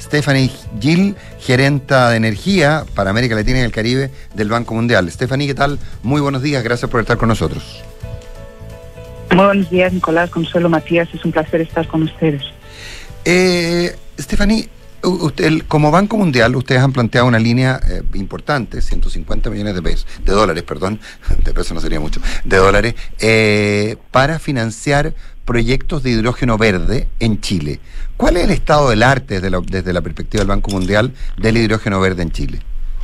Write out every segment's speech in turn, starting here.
Stephanie Gill, gerenta de energía para América Latina y el Caribe del Banco Mundial. Stephanie, ¿qué tal? Muy buenos días, gracias por estar con nosotros. Muy buenos días, Nicolás, Consuelo, Matías, es un placer estar con ustedes. Stephanie, como Banco Mundial, ustedes han planteado una línea importante, 150 millones de dólares, de pesos no sería mucho, de dólares, para financiar proyectos de hidrógeno verde en Chile. ¿Cuál es el estado del arte desde la perspectiva del Banco Mundial del hidrógeno verde en Chile?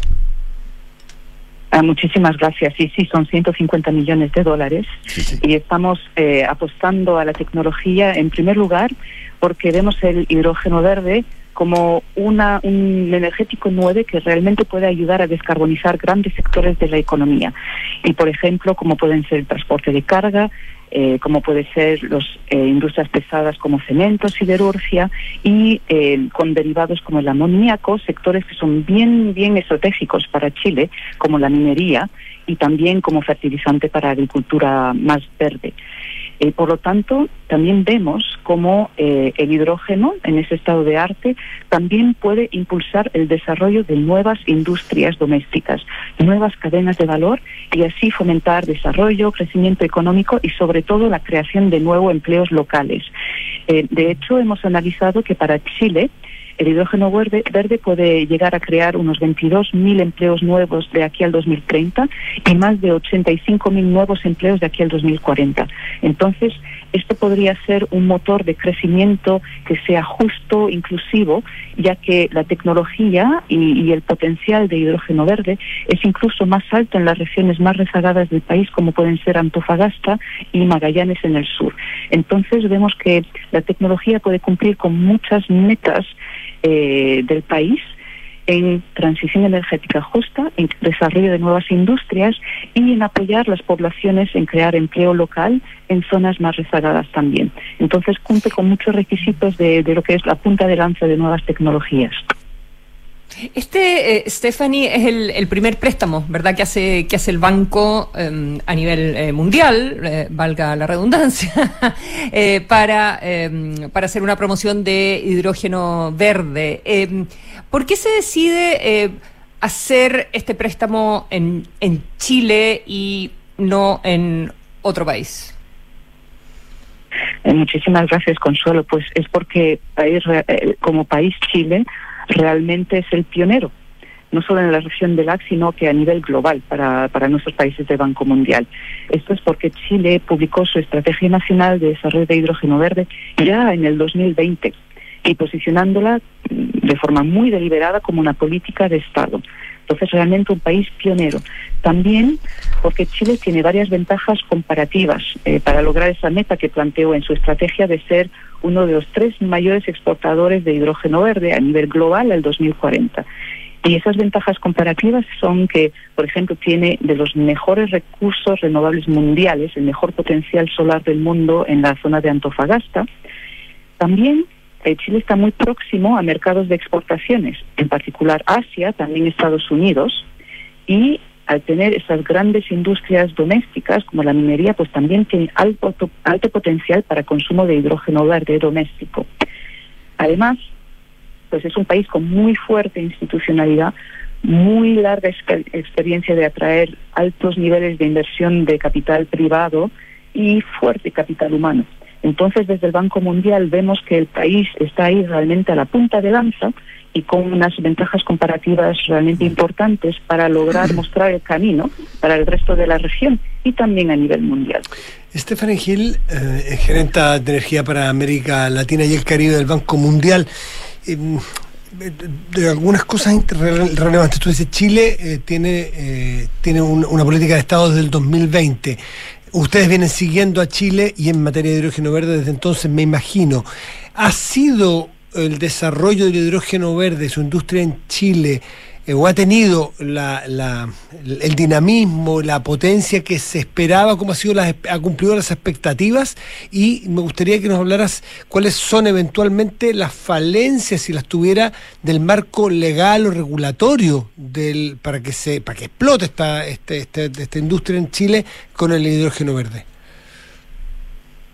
Muchísimas gracias. Sí, son 150 millones de dólares. Sí. Y estamos apostando a la tecnología, en primer lugar, porque vemos el hidrógeno verde como un energético nuevo que realmente puede ayudar a descarbonizar grandes sectores de la economía. Y, por ejemplo, como pueden ser el transporte de carga, como puede ser las industrias pesadas como cemento, siderurgia, y con derivados como el amoníaco, sectores que son bien estratégicos para Chile, como la minería, y también como fertilizante para agricultura más verde. Por lo tanto, también vemos cómo el hidrógeno, en ese estado de arte, también puede impulsar el desarrollo de nuevas industrias domésticas, nuevas cadenas de valor, y así fomentar desarrollo, crecimiento económico y sobre todo la creación de nuevos empleos locales. De hecho, hemos analizado que para Chile el hidrógeno verde puede llegar a crear unos 22.000 empleos nuevos de aquí al 2030 y más de 85.000 nuevos empleos de aquí al 2040. Entonces, esto podría ser un motor de crecimiento que sea justo, inclusivo, ya que la tecnología y el potencial de hidrógeno verde es incluso más alto en las regiones más rezagadas del país, como pueden ser Antofagasta y Magallanes en el sur. Entonces, vemos que la tecnología puede cumplir con muchas metas del país en transición energética justa, en desarrollo de nuevas industrias y en apoyar las poblaciones en crear empleo local en zonas más rezagadas también. Entonces cumple con muchos requisitos de lo que es la punta de lanza de nuevas tecnologías. Stephanie, es el primer préstamo, ¿verdad?, que hace el banco a nivel mundial, valga la redundancia, para hacer una promoción de hidrógeno verde. ¿Por qué se decide hacer este préstamo en Chile y no en otro país? Muchísimas gracias, Consuelo. Pues es porque como país Chile realmente es el pionero, no solo en la región del LAC, sino que a nivel global para nuestros países del Banco Mundial. Esto es porque Chile publicó su Estrategia Nacional de Desarrollo de Hidrógeno Verde ya en el 2020 y posicionándola de forma muy deliberada como una política de Estado. Entonces, realmente un país pionero. También porque Chile tiene varias ventajas comparativas para lograr esa meta que planteó en su estrategia de ser uno de los 3 mayores exportadores de hidrógeno verde a nivel global al 2040. Y esas ventajas comparativas son que, por ejemplo, tiene de los mejores recursos renovables mundiales, el mejor potencial solar del mundo en la zona de Antofagasta. También Chile está muy próximo a mercados de exportaciones, en particular Asia, también Estados Unidos, y al tener esas grandes industrias domésticas como la minería, pues también tiene alto potencial para consumo de hidrógeno verde doméstico. Además, pues es un país con muy fuerte institucionalidad, muy larga experiencia de atraer altos niveles de inversión de capital privado y fuerte capital humano. Entonces, desde el Banco Mundial vemos que el país está ahí realmente a la punta de lanza y con unas ventajas comparativas realmente importantes para lograr mostrar el camino para el resto de la región y también a nivel mundial. Stephanie Gill, gerenta de energía para América Latina y el Caribe del Banco Mundial. De algunas cosas relevantes. Tú dices, Chile tiene una política de Estado desde el 2020. Ustedes vienen siguiendo a Chile y en materia de hidrógeno verde desde entonces, me imagino. ¿Ha sido el desarrollo del hidrógeno verde, su industria en Chile, o ha tenido el dinamismo, la potencia que se esperaba? ¿Cómo ha cumplido las expectativas? Y me gustaría que nos hablaras cuáles son eventualmente las falencias, si las tuviera, del marco legal o regulatorio para que explote esta industria en Chile con el hidrógeno verde.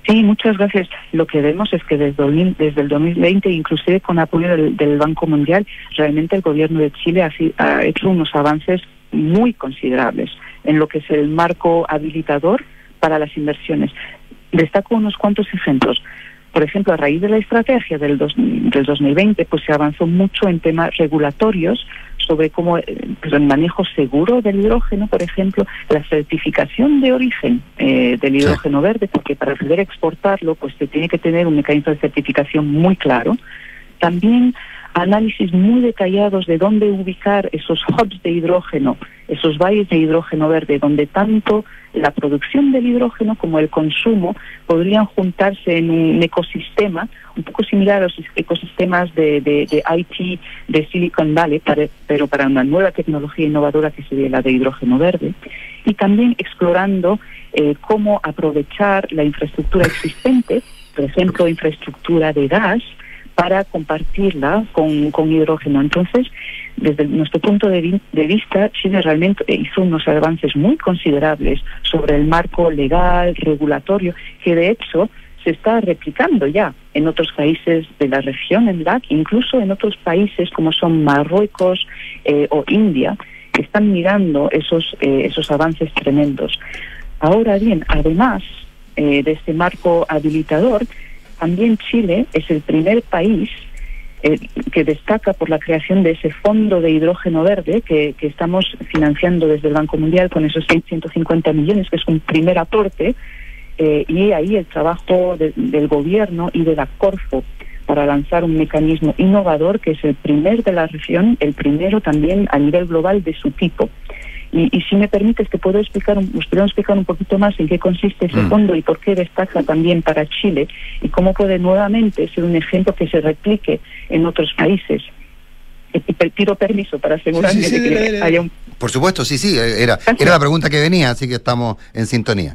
Sí, muchas gracias. Lo que vemos es que desde el 2020, inclusive con apoyo del Banco Mundial, realmente el gobierno de Chile ha hecho unos avances muy considerables en lo que es el marco habilitador para las inversiones. Destaco unos cuantos ejemplos. Por ejemplo, a raíz de la estrategia del 2020, pues se avanzó mucho en temas regulatorios sobre cómo el manejo seguro del hidrógeno, por ejemplo, la certificación de origen del hidrógeno verde, porque para poder exportarlo, pues se tiene que tener un mecanismo de certificación muy claro. También análisis muy detallados de dónde ubicar esos hubs de hidrógeno, esos valles de hidrógeno verde, donde tanto la producción del hidrógeno como el consumo podrían juntarse en un ecosistema un poco similar a los ecosistemas de IT de Silicon Valley, pero para una nueva tecnología innovadora que sería la de hidrógeno verde. Y también explorando cómo aprovechar la infraestructura existente, por ejemplo, infraestructura de gas, para compartirla con hidrógeno. Entonces, desde nuestro punto de vista, Chile realmente hizo unos avances muy considerables sobre el marco legal, regulatorio, que de hecho se está replicando ya en otros países de la región, en LAC, incluso en otros países como son Marruecos o India, que están mirando esos avances tremendos. Ahora bien, además de este marco habilitador, también Chile es el primer país que destaca por la creación de ese fondo de hidrógeno verde que estamos financiando desde el Banco Mundial con esos 150 millones, que es un primer aporte, y ahí el trabajo del gobierno y de la Corfo para lanzar un mecanismo innovador que es el primer de la región, el primero también a nivel global de su tipo. Y si me permites, os puedo explicar un poquito más en qué consiste ese fondo y por qué destaca también para Chile y cómo puede nuevamente ser un ejemplo que se replique en otros países. Pido permiso para asegurarme de que haya un... Por supuesto, sí, era la pregunta que venía, así que estamos en sintonía.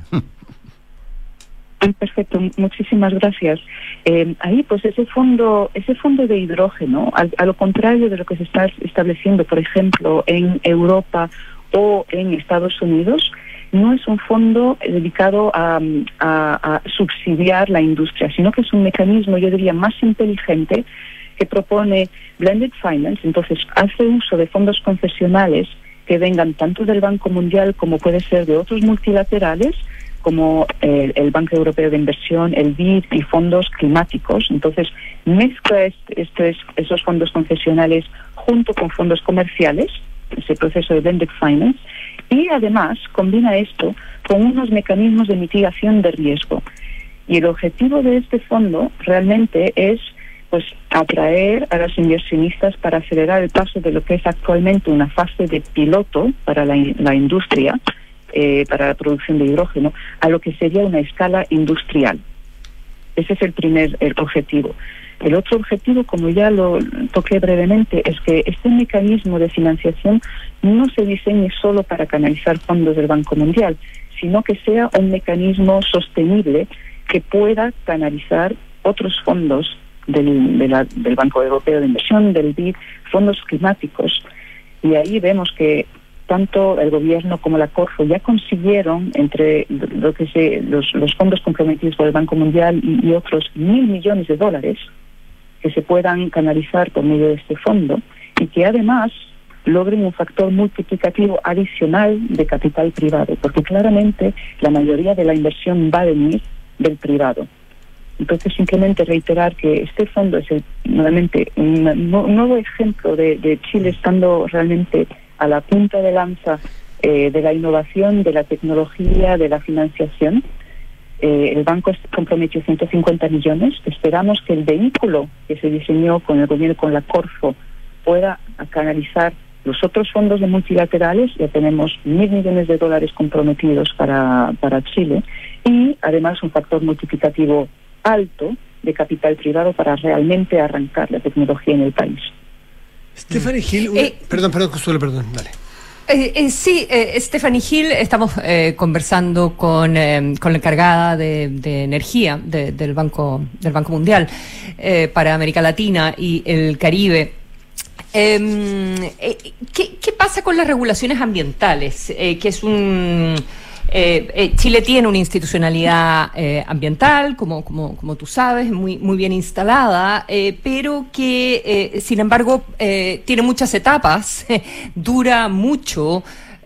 Perfecto, muchísimas gracias. Ahí, pues ese fondo de hidrógeno, a lo contrario de lo que se está estableciendo, por ejemplo, en Europa o en Estados Unidos, no es un fondo dedicado a subsidiar la industria, sino que es un mecanismo, yo diría, más inteligente, que propone blended finance. Entonces hace uso de fondos concesionales que vengan tanto del Banco Mundial como puede ser de otros multilaterales, como el Banco Europeo de Inversión, el BID y fondos climáticos. Entonces mezcla esos fondos concesionales junto con fondos comerciales, ese proceso de blended finance, y además combina esto con unos mecanismos de mitigación de riesgo. Y el objetivo de este fondo realmente es pues atraer a los inversionistas para acelerar el paso de lo que es actualmente una fase de piloto para la industria, para la producción de hidrógeno, a lo que sería una escala industrial. Ese es el objetivo. El otro objetivo, como ya lo toqué brevemente, es que este mecanismo de financiación no se diseñe solo para canalizar fondos del Banco Mundial, sino que sea un mecanismo sostenible que pueda canalizar otros fondos del Banco Europeo de Inversión, del BID, fondos climáticos. Y ahí vemos que tanto el gobierno como la Corfo ya consiguieron, entre los fondos comprometidos por el Banco Mundial y otros, $1.000 millones que se puedan canalizar por medio de este fondo, y que además logren un factor multiplicativo adicional de capital privado, porque claramente la mayoría de la inversión va a venir del privado. Entonces, simplemente reiterar que este fondo es nuevamente un nuevo ejemplo de Chile estando realmente a la punta de lanza de la innovación, de la tecnología, de la financiación. El banco comprometió 150 millones. Esperamos que el vehículo que se diseñó con el gobierno, con la Corfo, pueda canalizar los otros fondos de multilaterales. Ya tenemos $1.000 millones comprometidos para Chile, y además un factor multiplicativo alto de capital privado para realmente arrancar la tecnología en el país. Stephanie Hill, perdón, Consuelo, dale. Stephanie Hill, estamos conversando con la encargada de energía del Banco Mundial para América Latina y el Caribe. ¿Qué pasa con las regulaciones ambientales? Que es Chile tiene una institucionalidad ambiental, como tú sabes, muy bien instalada, pero que, sin embargo, tiene muchas etapas, dura mucho.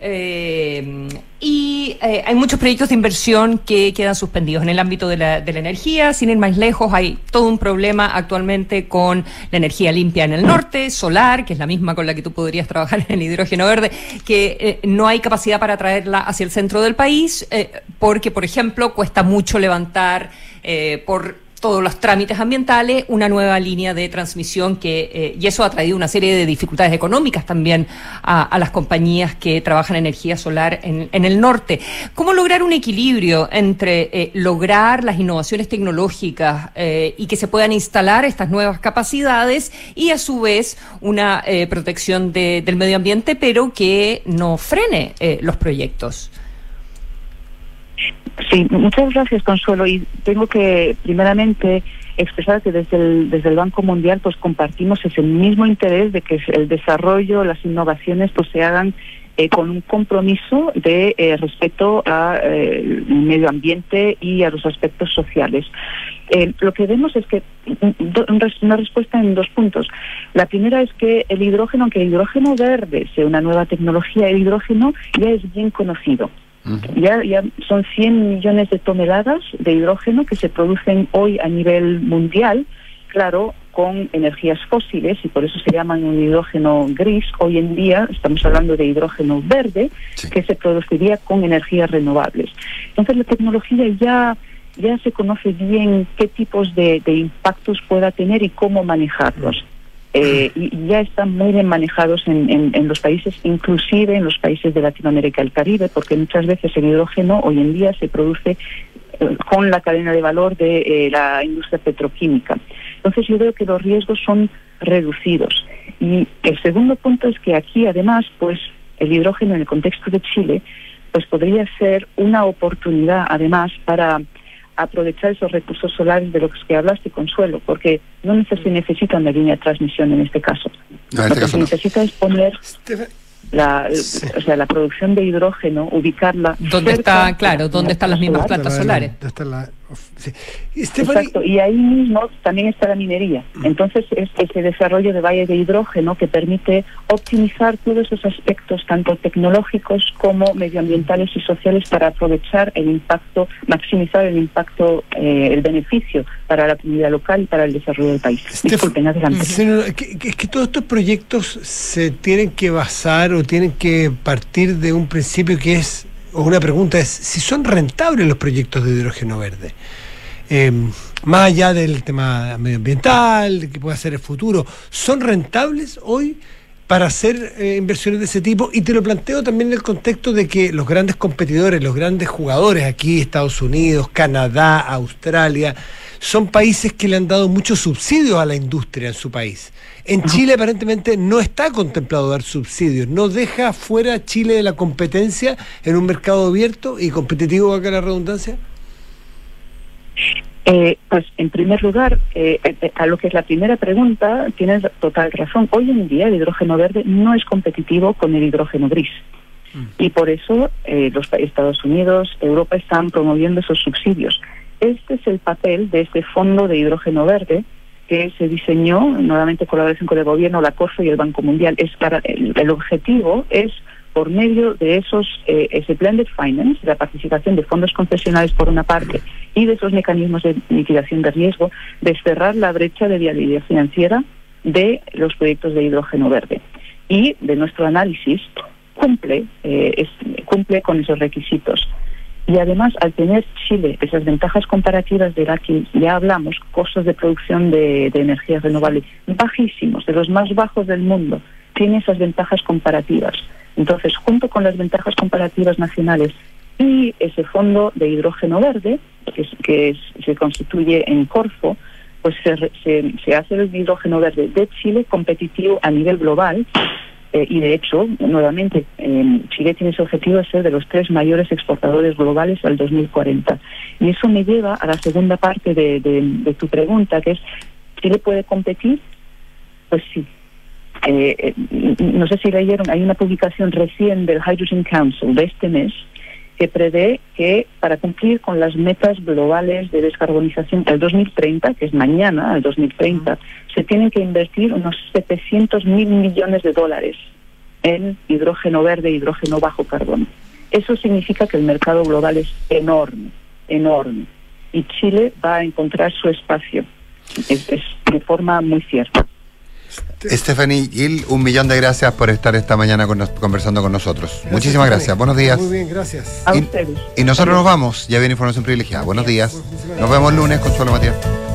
Y hay muchos proyectos de inversión que quedan suspendidos en el ámbito de la energía. Sin ir más lejos, hay todo un problema actualmente con la energía limpia en el norte, solar, que es la misma con la que tú podrías trabajar en el hidrógeno verde, que no hay capacidad para traerla hacia el centro del país, porque, por ejemplo, cuesta mucho levantar por todos los trámites ambientales, una nueva línea de transmisión y eso ha traído una serie de dificultades económicas también a las compañías que trabajan energía solar en el norte. ¿Cómo lograr un equilibrio entre lograr las innovaciones tecnológicas y que se puedan instalar estas nuevas capacidades y a su vez una protección del medio ambiente, pero que no frene los proyectos? Sí, muchas gracias, Consuelo. Y tengo que primeramente expresar que desde el Banco Mundial pues compartimos ese mismo interés de que el desarrollo, las innovaciones pues se hagan con un compromiso de respeto al medio ambiente y a los aspectos sociales. Lo que vemos es que una respuesta en 2 puntos. La primera es que el hidrógeno, aunque el hidrógeno verde sea una nueva tecnología, el hidrógeno ya es bien conocido. Ya son 100 millones de toneladas de hidrógeno que se producen hoy a nivel mundial, claro, con energías fósiles, y por eso se llaman un hidrógeno gris. Hoy en día estamos hablando de hidrógeno verde, sí, que se produciría con energías renovables. Entonces la tecnología ya se conoce bien qué tipos de impactos pueda tener y cómo manejarlos. Y ya están muy bien manejados en los países, inclusive en los países de Latinoamérica y el Caribe, porque muchas veces el hidrógeno hoy en día se produce con la cadena de valor de la industria petroquímica. Entonces yo veo que los riesgos son reducidos. Y el segundo punto es que aquí además pues el hidrógeno en el contexto de Chile pues podría ser una oportunidad además para aprovechar esos recursos solares de los que hablaste, Consuelo, porque no se necesita una línea de transmisión en este caso. No, en este caso Lo que se necesita es poner la producción de hidrógeno, ubicarla donde está, claro, donde están las mismas plantas solares. Sí. Exacto, y ahí mismo también está la minería. Entonces es ese desarrollo de valles de hidrógeno que permite optimizar todos esos aspectos, tanto tecnológicos como medioambientales y sociales, para aprovechar el impacto, maximizar el impacto, el beneficio para la comunidad local y para el desarrollo del país. Disculpen, adelante. Es que todos estos proyectos se tienen que basar o tienen que partir de un principio que es, o una pregunta es, si son rentables los proyectos de hidrógeno verde. Más allá del tema medioambiental, que pueda ser el futuro, ¿son rentables hoy para hacer inversiones de ese tipo? Y te lo planteo también en el contexto de que los grandes competidores, los grandes jugadores aquí, Estados Unidos, Canadá, Australia, son países que le han dado muchos subsidios a la industria en su país. En Chile aparentemente no está contemplado dar subsidios, no deja fuera Chile de la competencia en un mercado abierto y competitivo, acá la redundancia. Pues en primer lugar, a lo que es la primera pregunta, tienes total razón. Hoy en día el hidrógeno verde no es competitivo con el hidrógeno gris. Y por eso los Estados Unidos, Europa están promoviendo esos subsidios. Este es el papel de este fondo de hidrógeno verde que se diseñó nuevamente en colaboración con el gobierno, la CORFO y el Banco Mundial. El objetivo es, por medio de ese blended finance, la participación de fondos concesionales por una parte y de esos mecanismos de mitigación de riesgo, desterrar la brecha de viabilidad financiera de los proyectos de hidrógeno verde. Y de nuestro análisis cumple con esos requisitos. Y además, al tener Chile esas ventajas comparativas de las que ya hablamos, costos de producción de energías renovables bajísimos, de los más bajos del mundo, tiene esas ventajas comparativas. Entonces, junto con las ventajas comparativas nacionales y ese fondo de hidrógeno verde, que se constituye en Corfo, pues se hace el hidrógeno verde de Chile competitivo a nivel global. Y de hecho, nuevamente, Chile tiene ese objetivo de ser de los 3 mayores exportadores globales al 2040. Y eso me lleva a la segunda parte de tu pregunta, que es, ¿Chile puede competir? Pues sí. No sé si leyeron, hay una publicación recién del Hydrogen Council de este mes, que prevé que para cumplir con las metas globales de descarbonización al 2030, que es mañana, al 2030, se tienen que invertir unos 700.000 millones de dólares en hidrógeno verde e hidrógeno bajo carbono. Eso significa que el mercado global es enorme, enorme. Y Chile va a encontrar su espacio. Es de forma muy cierta. Stephanie Gill, 1.000.000 de gracias por estar esta mañana conversando con nosotros. Gracias, muchísimas gracias. Buenos días. Muy bien, gracias. A ustedes. Y nosotros nos vamos. Ya viene Información Privilegiada. Buenos días. Nos vemos lunes, Consuelo Matías.